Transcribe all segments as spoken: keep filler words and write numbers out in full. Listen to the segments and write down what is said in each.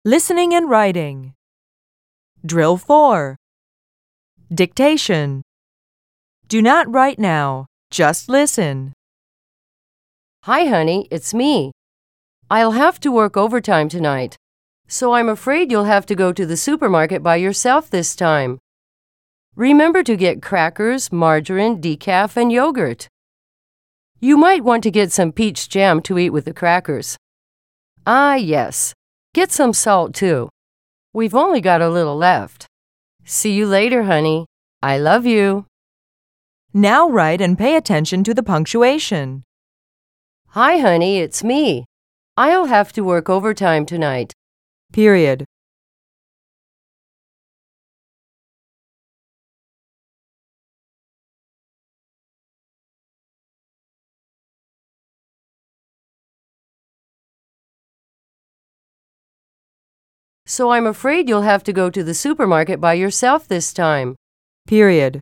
Listening and writing. Drill four. Dictation. Do not write now, just listen. Hi, honey, it's me. I'll have to work overtime tonight, so I'm afraid you'll have to go to the supermarket by yourself this time. Remember to get crackers, margarine, decaf, and yogurt. You might want to get some peach jam to eat with the crackers. Ah, yes. Get some salt, too. We've only got a little left. See you later, honey. I love you. Now write and pay attention to the punctuation. Hi, honey, it's me. I'll have to work overtime tonight. Period. So I'm afraid you'll have to go to the supermarket by yourself this time. Period.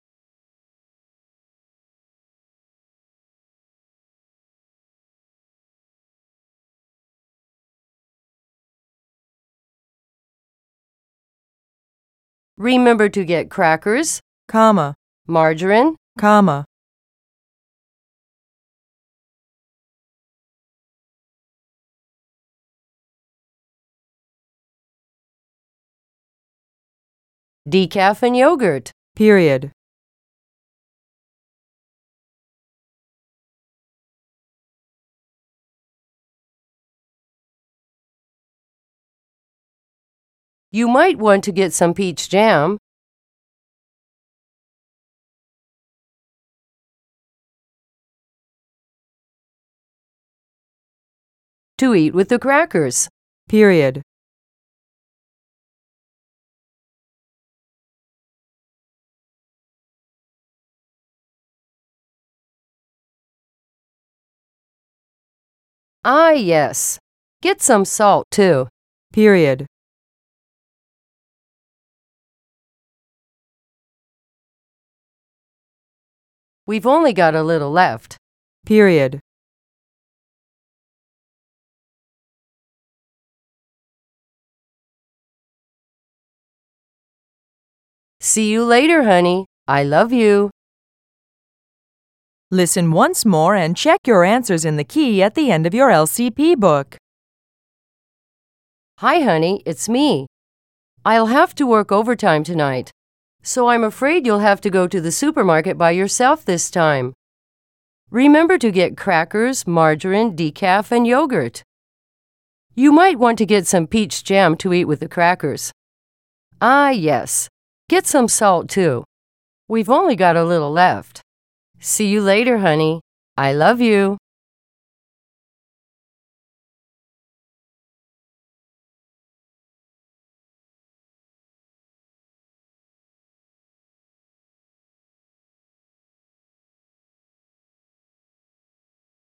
Remember to get crackers, Comma, margarine, comma. decaf, and yogurt. Period. You might want to get some peach jam, to eat with the crackers. Period. Ah, yes. Get some salt, too. Period. We've only got a little left. Period. See you later, honey. I love you. Listen once more and check your answers in the key at the end of your L C P book. Hi, honey, it's me. I'll have to work overtime tonight, so I'm afraid you'll have to go to the supermarket by yourself this time. Remember to get crackers, margarine, decaf, and yogurt. You might want to get some peach jam to eat with the crackers. Ah, yes. Get some salt, too. We've only got a little left. See you later, honey. I love you.